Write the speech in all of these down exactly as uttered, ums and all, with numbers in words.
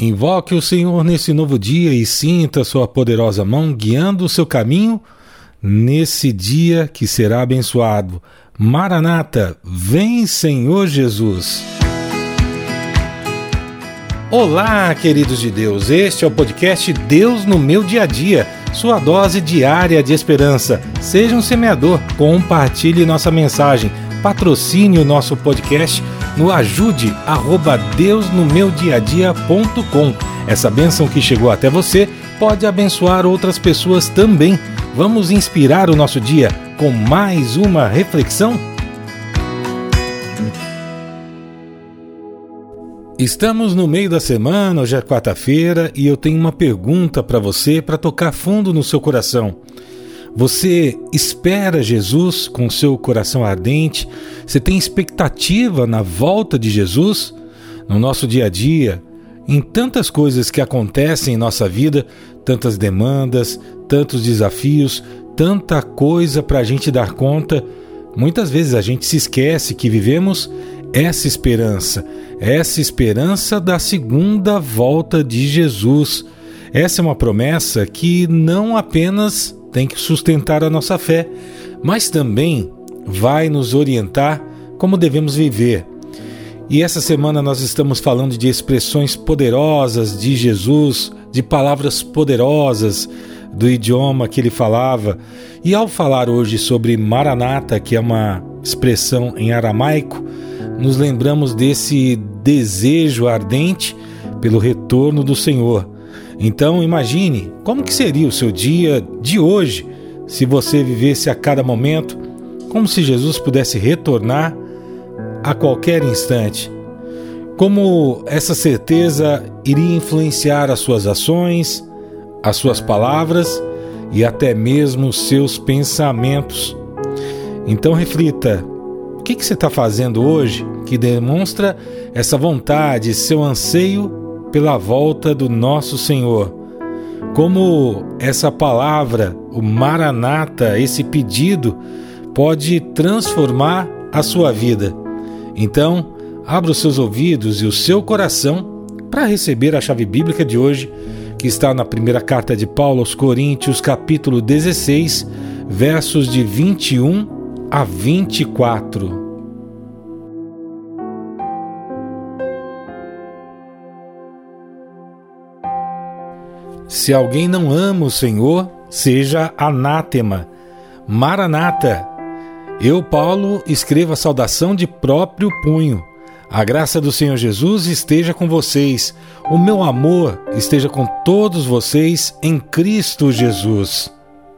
Invoque o Senhor nesse novo dia e sinta sua poderosa mão guiando o seu caminho nesse dia que será abençoado. Maranata, vem Senhor Jesus. Olá, queridos de Deus, este é o podcast Deus no meu dia a dia, sua dose diária de esperança. Seja um semeador, compartilhe nossa mensagem, patrocine o nosso podcast no ajude arroba deus no meu dia a dia ponto com. Essa bênção que chegou até você pode abençoar outras pessoas também. Vamos inspirar o nosso dia com mais uma reflexão? Estamos no meio da semana, hoje é quarta-feira, e eu tenho uma pergunta para você para tocar fundo no seu coração. Você espera Jesus com seu coração ardente? Você tem expectativa na volta de Jesus? No nosso dia a dia, em tantas coisas que acontecem em nossa vida, tantas demandas, tantos desafios, tanta coisa para a gente dar conta, muitas vezes a gente se esquece que vivemos essa esperança, essa esperança da segunda volta de Jesus. Essa é uma promessa que não apenas tem que sustentar a nossa fé, mas também vai nos orientar como devemos viver. E essa semana nós estamos falando de expressões poderosas de Jesus, de palavras poderosas do idioma que ele falava. E ao falar hoje sobre Maranata, que é uma expressão em aramaico, nos lembramos desse desejo ardente pelo retorno do Senhor. Então imagine como que seria o seu dia de hoje se você vivesse a cada momento como se Jesus pudesse retornar a qualquer instante. Como essa certeza iria influenciar as suas ações, as suas palavras e até mesmo os seus pensamentos. Então reflita, o que, que você está fazendo hoje que demonstra essa vontade, seu anseio pela volta do nosso Senhor? Como essa palavra, o Maranata, esse pedido, pode transformar a sua vida? Então, abra os seus ouvidos e o seu coração para receber a chave bíblica de hoje, que está na primeira carta de Paulo aos Coríntios, capítulo dezesseis, versos de vinte e um a vinte e quatro. Se alguém não ama o Senhor, seja anátema. Maranata. Eu, Paulo, escrevo a saudação de próprio punho. A graça do Senhor Jesus esteja com vocês. O meu amor esteja com todos vocês em Cristo Jesus.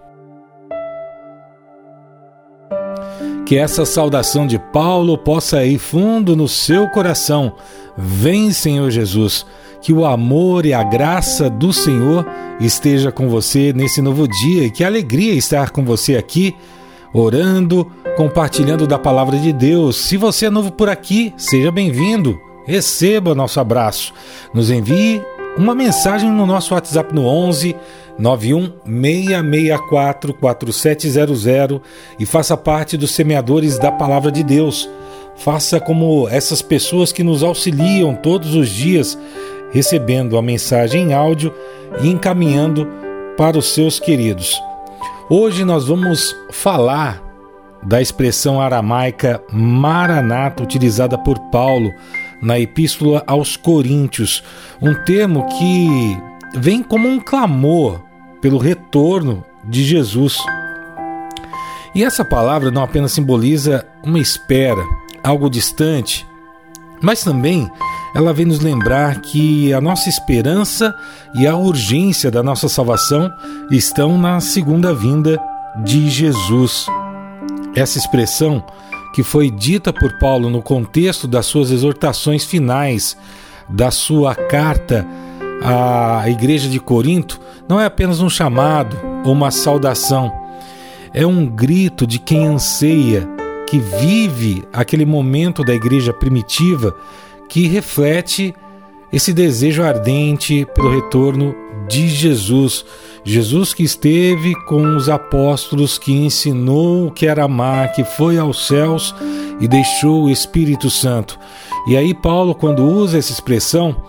Que essa saudação de Paulo possa ir fundo no seu coração. Vem, Senhor Jesus. Que o amor e a graça do Senhor esteja com você nesse novo dia. E que alegria estar com você aqui, orando, compartilhando da palavra de Deus. Se você é novo por aqui, seja bem-vindo. Receba nosso abraço. Nos envie uma mensagem no nosso WhatsApp no onze, nove um seis seis quatro, quatro sete zero zero e faça parte dos semeadores da palavra de Deus. Faça como essas pessoas que nos auxiliam todos os dias, recebendo a mensagem em áudio e encaminhando para os seus queridos. Hoje nós vamos falar da expressão aramaica Maranata, utilizada por Paulo na Epístola aos Coríntios, um termo que vem como um clamor pelo retorno de Jesus. E essa palavra não apenas simboliza uma espera, algo distante, mas também ela vem nos lembrar que a nossa esperança e a urgência da nossa salvação estão na segunda vinda de Jesus. Essa expressão, que foi dita por Paulo no contexto das suas exortações finais da sua carta à igreja de Corinto, não é apenas um chamado ou uma saudação, é um grito de quem anseia, que vive aquele momento da igreja primitiva, que reflete esse desejo ardente pelo retorno de Jesus. Jesus que esteve com os apóstolos, que ensinou o que era amar, que foi aos céus e deixou o Espírito Santo. E aí Paulo, quando usa essa expressão,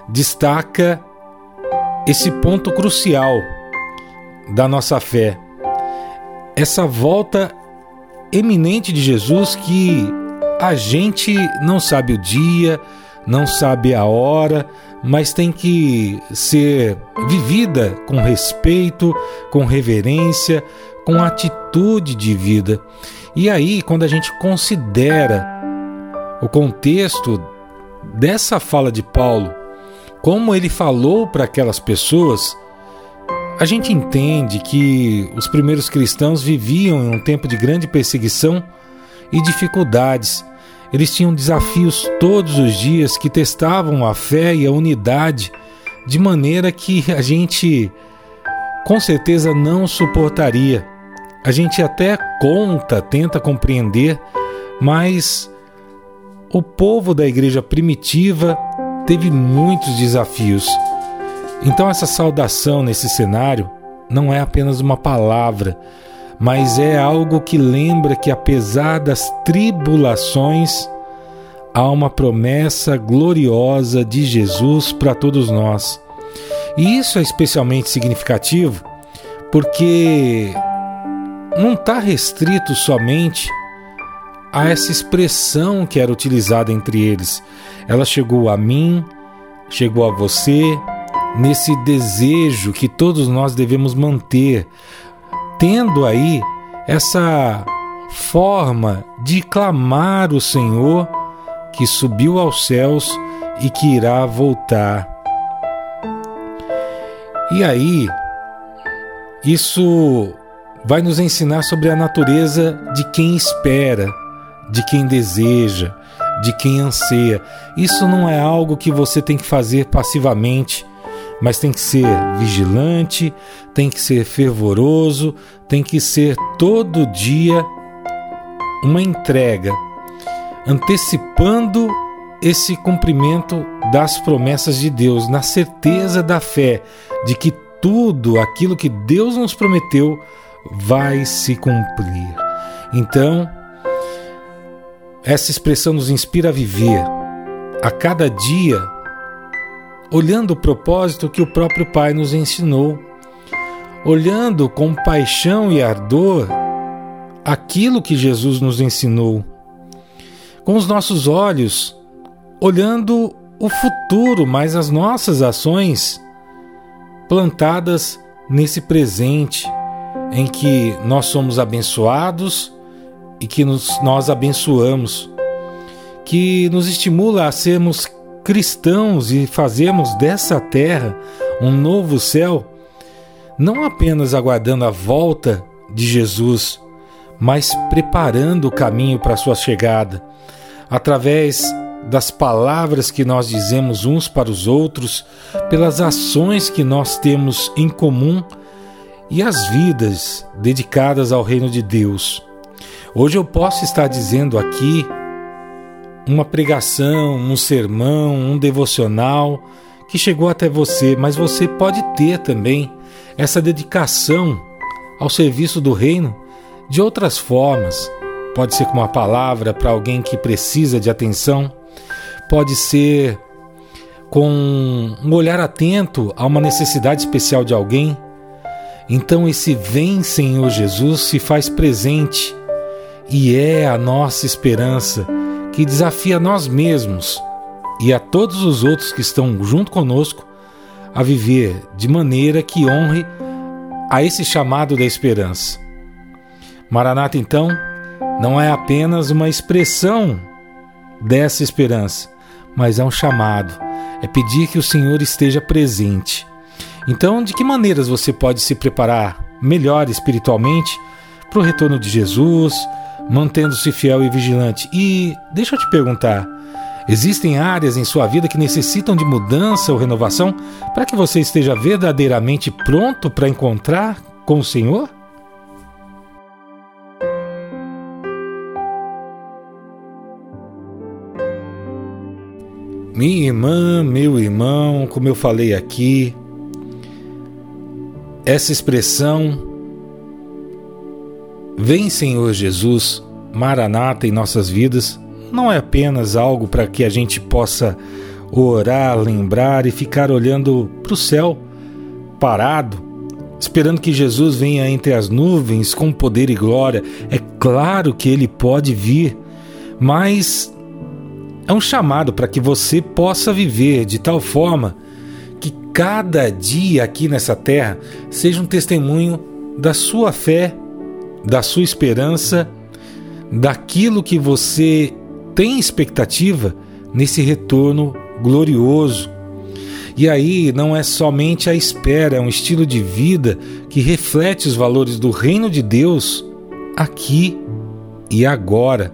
destaca esse ponto crucial da nossa fé. Essa volta eminente de Jesus que a gente não sabe o dia, não sabe a hora, mas tem que ser vivida com respeito, com reverência, com atitude de vida. E aí, quando a gente considera o contexto dessa fala de Paulo, como ele falou para aquelas pessoas, a gente entende que os primeiros cristãos viviam em um tempo de grande perseguição e dificuldades. Eles tinham desafios todos os dias que testavam a fé e a unidade, de maneira que a gente com certeza não suportaria. A gente até conta, tenta compreender, mas o povo da igreja primitiva teve muitos desafios. Então essa saudação nesse cenário não é apenas uma palavra, mas é algo que lembra que apesar das tribulações, há uma promessa gloriosa de Jesus para todos nós. E isso é especialmente significativo porque não está restrito somente a essa expressão que era utilizada entre eles. Ela chegou a mim, chegou a você, nesse desejo que todos nós devemos manter, tendo aí essa forma de clamar o Senhor que subiu aos céus e que irá voltar. E aí, isso vai nos ensinar sobre a natureza de quem espera, de quem deseja, de quem anseia. Isso não é algo que você tem que fazer passivamente, mas tem que ser vigilante, tem que ser fervoroso, tem que ser todo dia uma entrega, antecipando esse cumprimento das promessas de Deus, na certeza da fé de que tudo aquilo que Deus nos prometeu vai se cumprir. Então, essa expressão nos inspira a viver a cada dia olhando o propósito que o próprio Pai nos ensinou, olhando com paixão e ardor aquilo que Jesus nos ensinou, com os nossos olhos olhando o futuro, mas as nossas ações plantadas nesse presente em que nós somos abençoados e que nos, nós abençoamos, que nos estimula a sermos cristãos e fazermos dessa terra um novo céu, não apenas aguardando a volta de Jesus, mas preparando o caminho para a sua chegada, através das palavras que nós dizemos uns para os outros, pelas ações que nós temos em comum e as vidas dedicadas ao reino de Deus. Hoje eu posso estar dizendo aqui uma pregação, um sermão, um devocional que chegou até você, mas você pode ter também essa dedicação ao serviço do reino de outras formas. Pode ser com uma palavra para alguém que precisa de atenção, pode ser com um olhar atento a uma necessidade especial de alguém. Então esse vem Senhor Jesus se faz presente e é a nossa esperança que desafia nós mesmos e a todos os outros que estão junto conosco a viver de maneira que honre a esse chamado da esperança. Maranata, então, não é apenas uma expressão dessa esperança, mas é um chamado, é pedir que o Senhor esteja presente. Então, de que maneiras você pode se preparar melhor espiritualmente para o retorno de Jesus, mantendo-se fiel e vigilante? E deixa eu te perguntar, existem áreas em sua vida que necessitam de mudança ou renovação para que você esteja verdadeiramente pronto para encontrar com o Senhor? Minha irmã, meu irmão, como eu falei aqui, essa expressão vem Senhor Jesus, Maranata, em nossas vidas, não é apenas algo para que a gente possa orar, lembrar e ficar olhando para o céu, parado, esperando que Jesus venha entre as nuvens com poder e glória. É claro que Ele pode vir, mas é um chamado para que você possa viver de tal forma que cada dia aqui nessa terra seja um testemunho da sua fé, da sua esperança, daquilo que você tem expectativa nesse retorno glorioso. E aí não é somente a espera, é um estilo de vida que reflete os valores do reino de Deus aqui e agora.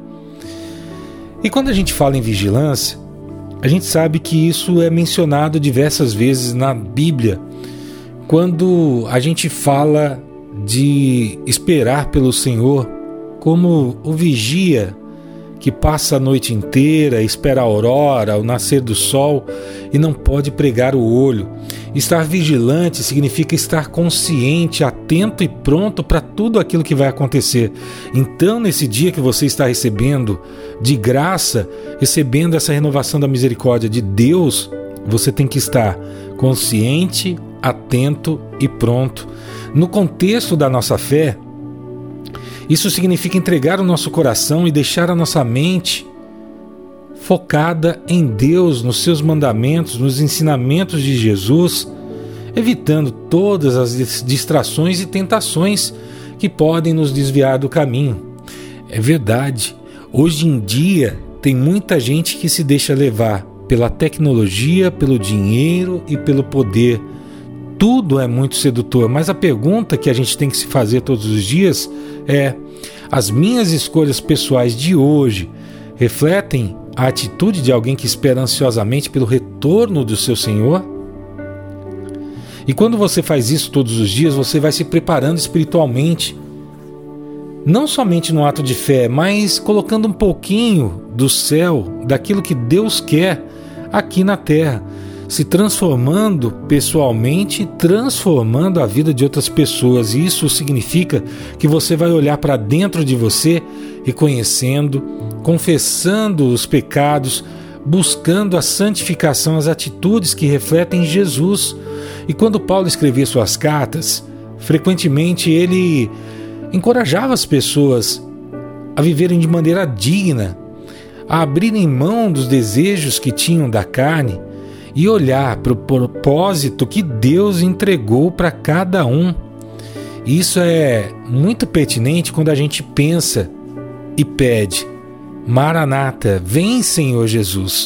E quando a gente fala em vigilância, a gente sabe que isso é mencionado diversas vezes na Bíblia. Quando a gente fala de esperar pelo Senhor, como o vigia que passa a noite inteira, espera a aurora, o nascer do sol e não pode pregar o olho. Estar vigilante significa estar consciente, atento e pronto para tudo aquilo que vai acontecer. Então, nesse dia que você está recebendo de graça, recebendo essa renovação da misericórdia de Deus, você tem que estar consciente, atento e pronto. No contexto da nossa fé, isso significa entregar o nosso coração e deixar a nossa mente focada em Deus, nos seus mandamentos, nos ensinamentos de Jesus, evitando todas as distrações e tentações que podem nos desviar do caminho. É verdade, hoje em dia tem muita gente que se deixa levar pela tecnologia, pelo dinheiro e pelo poder. Tudo é muito sedutor, mas a pergunta que a gente tem que se fazer todos os dias é: as minhas escolhas pessoais de hoje refletem a atitude de alguém que espera ansiosamente pelo retorno do seu Senhor? E quando você faz isso todos os dias, você vai se preparando espiritualmente, não somente no ato de fé, mas colocando um pouquinho do céu, daquilo que Deus quer aqui na terra, se transformando pessoalmente, transformando a vida de outras pessoas. E isso significa que você vai olhar para dentro de você, reconhecendo, confessando os pecados, buscando a santificação, as atitudes que refletem Jesus. E quando Paulo escrevia suas cartas, frequentemente ele encorajava as pessoas a viverem de maneira digna, a abrirem mão dos desejos que tinham da carne e olhar para o propósito que Deus entregou para cada um. Isso é muito pertinente quando a gente pensa e pede: Maranata, vem Senhor Jesus.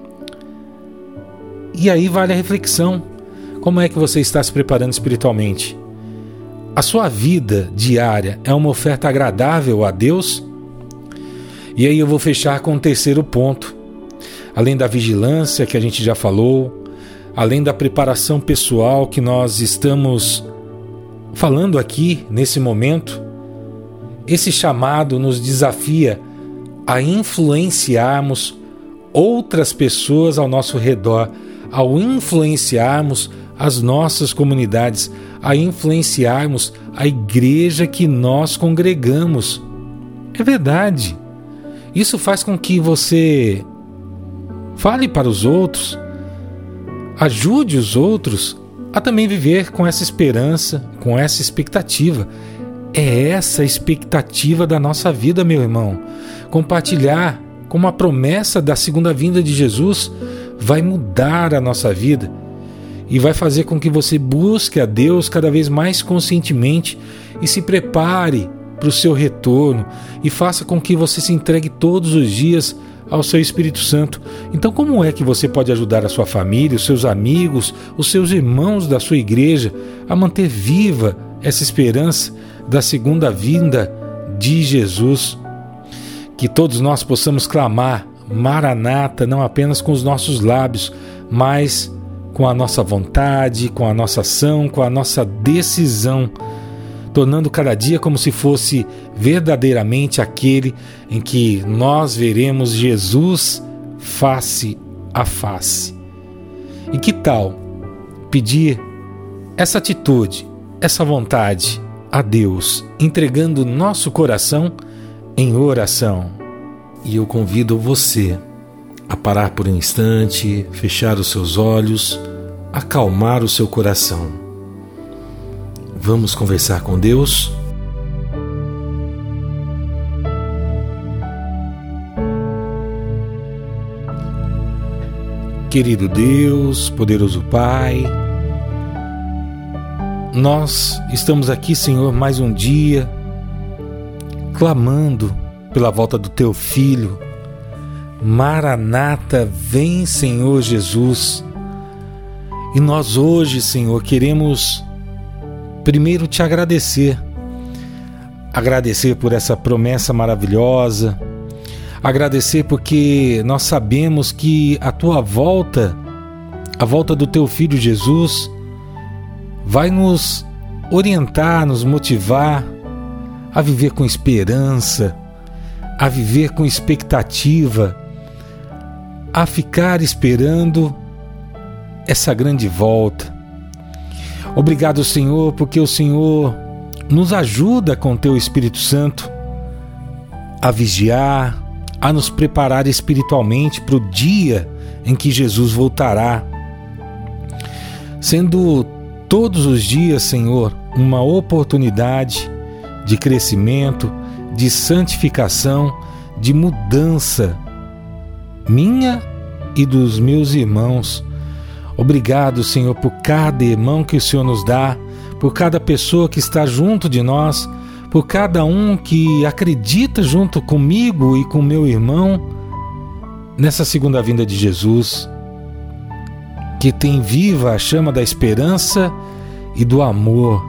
E aí vale a reflexão: como é que você está se preparando espiritualmente? A sua vida diária é uma oferta agradável a Deus? E aí eu vou fechar com o terceiro ponto. Além da vigilância que a gente já falou, além da preparação pessoal que nós estamos falando aqui nesse momento, esse chamado nos desafia a influenciarmos outras pessoas ao nosso redor, ao influenciarmos as nossas comunidades, a influenciarmos a igreja que nós congregamos. É verdade. Isso faz com que você fale para os outros, ajude os outros a também viver com essa esperança, com essa expectativa. É essa a expectativa da nossa vida, meu irmão. Compartilhar com a promessa da segunda vinda de Jesus vai mudar a nossa vida e vai fazer com que você busque a Deus cada vez mais conscientemente e se prepare para o seu retorno e faça com que você se entregue todos os dias ao seu Espírito Santo. Então, como é que você pode ajudar a sua família, os seus amigos, os seus irmãos da sua igreja a manter viva essa esperança da segunda vinda de Jesus? Que todos nós possamos clamar Maranata, não apenas com os nossos lábios, mas com a nossa vontade, com a nossa ação, com a nossa decisão, tornando cada dia como se fosse verdadeiramente aquele em que nós veremos Jesus face a face. E que tal pedir essa atitude, essa vontade a Deus, entregando nosso coração em oração? E eu convido você a parar por um instante, fechar os seus olhos, acalmar o seu coração. Vamos conversar com Deus? Querido Deus, poderoso Pai, nós estamos aqui, Senhor, mais um dia, clamando pela volta do Teu Filho. Maranata, vem, Senhor Jesus. E nós hoje, Senhor, queremos primeiro Te agradecer. Agradecer por essa promessa maravilhosa. Agradecer porque nós sabemos que a Tua volta, a volta do Teu Filho Jesus, vai nos orientar, nos motivar a viver com esperança, a viver com expectativa, a ficar esperando essa grande volta. Obrigado, Senhor, porque o Senhor nos ajuda com Teu Espírito Santo a vigiar, a nos preparar espiritualmente para o dia em que Jesus voltará, sendo todos os dias, Senhor, uma oportunidade de crescimento, de santificação, de mudança minha e dos meus irmãos. Obrigado, Senhor, por cada irmão que o Senhor nos dá, por cada pessoa que está junto de nós, por cada um que acredita junto comigo e com meu irmão nessa segunda vinda de Jesus, que tem viva a chama da esperança e do amor.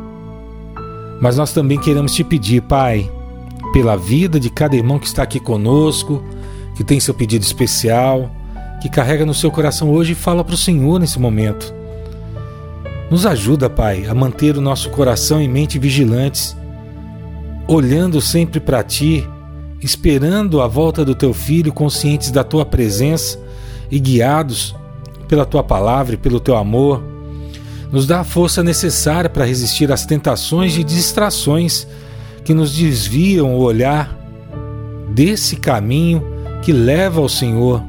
Mas nós também queremos Te pedir, Pai, pela vida de cada irmão que está aqui conosco, que tem seu pedido especial, que carrega no seu coração hoje e fala para o Senhor nesse momento. Nos ajuda, Pai, a manter o nosso coração e mente vigilantes, olhando sempre para Ti, esperando a volta do Teu Filho, conscientes da Tua presença e guiados pela Tua palavra e pelo Teu amor. Nos dá a força necessária para resistir às tentações e distrações que nos desviam o olhar desse caminho que leva ao Senhor.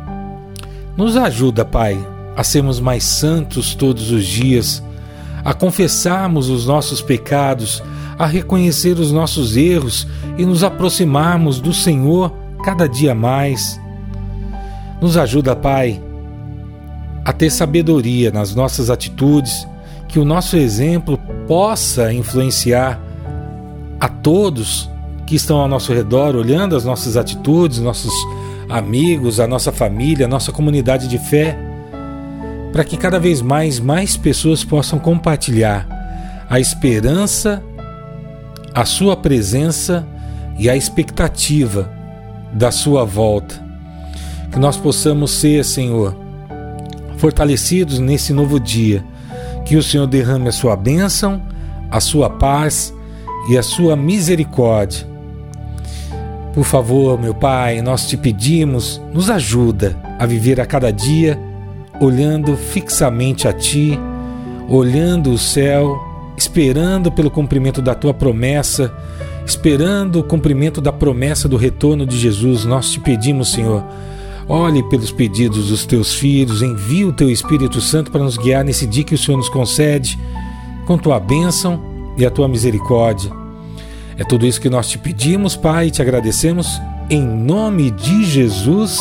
Nos ajuda, Pai, a sermos mais santos todos os dias, a confessarmos os nossos pecados, a reconhecer os nossos erros e nos aproximarmos do Senhor cada dia mais. Nos ajuda, Pai, a ter sabedoria nas nossas atitudes, que o nosso exemplo possa influenciar a todos que estão ao nosso redor, olhando as nossas atitudes, nossos amigos, a nossa família, a nossa comunidade de fé, para que cada vez mais, mais pessoas possam compartilhar a esperança, a Sua presença e a expectativa da Sua volta. Que nós possamos ser, Senhor, fortalecidos nesse novo dia, que o Senhor derrame a Sua bênção, a Sua paz e a Sua misericórdia. Por favor, meu Pai, nós Te pedimos, nos ajuda a viver a cada dia olhando fixamente a Ti, olhando o céu, esperando pelo cumprimento da Tua promessa, esperando o cumprimento da promessa do retorno de Jesus. Nós Te pedimos, Senhor, olhe pelos pedidos dos Teus filhos, envie o Teu Espírito Santo para nos guiar nesse dia que o Senhor nos concede, com Tua bênção e a Tua misericórdia. É tudo isso que nós Te pedimos, Pai, e Te agradecemos, em nome de Jesus.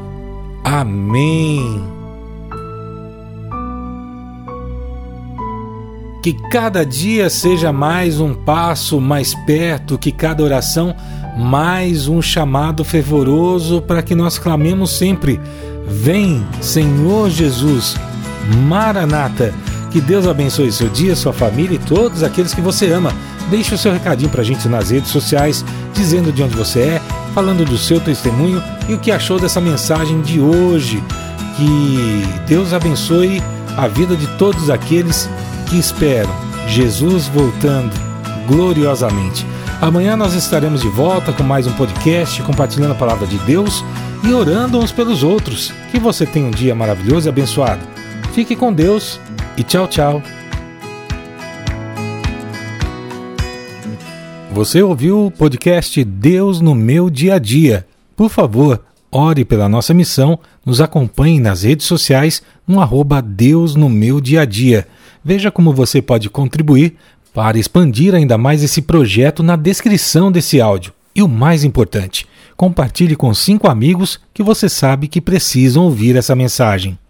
Amém. Que cada dia seja mais um passo mais perto, que cada oração mais um chamado fervoroso para que nós clamemos sempre: vem, Senhor Jesus, Maranata. Que Deus abençoe seu dia, sua família e todos aqueles que você ama. Deixe o seu recadinho pra gente nas redes sociais, dizendo de onde você é, falando do seu testemunho e o que achou dessa mensagem de hoje. Que Deus abençoe a vida de todos aqueles que esperam Jesus voltando gloriosamente. Amanhã nós estaremos de volta com mais um podcast, compartilhando a palavra de Deus e orando uns pelos outros. Que você tenha um dia maravilhoso e abençoado. Fique com Deus e tchau, tchau. Você ouviu o podcast Deus no Meu Dia a Dia. Por favor, ore pela nossa missão, nos acompanhe nas redes sociais no arroba Deus no meu dia a dia. Veja como você pode contribuir para expandir ainda mais esse projeto na descrição desse áudio. E o mais importante, compartilhe com cinco amigos que você sabe que precisam ouvir essa mensagem.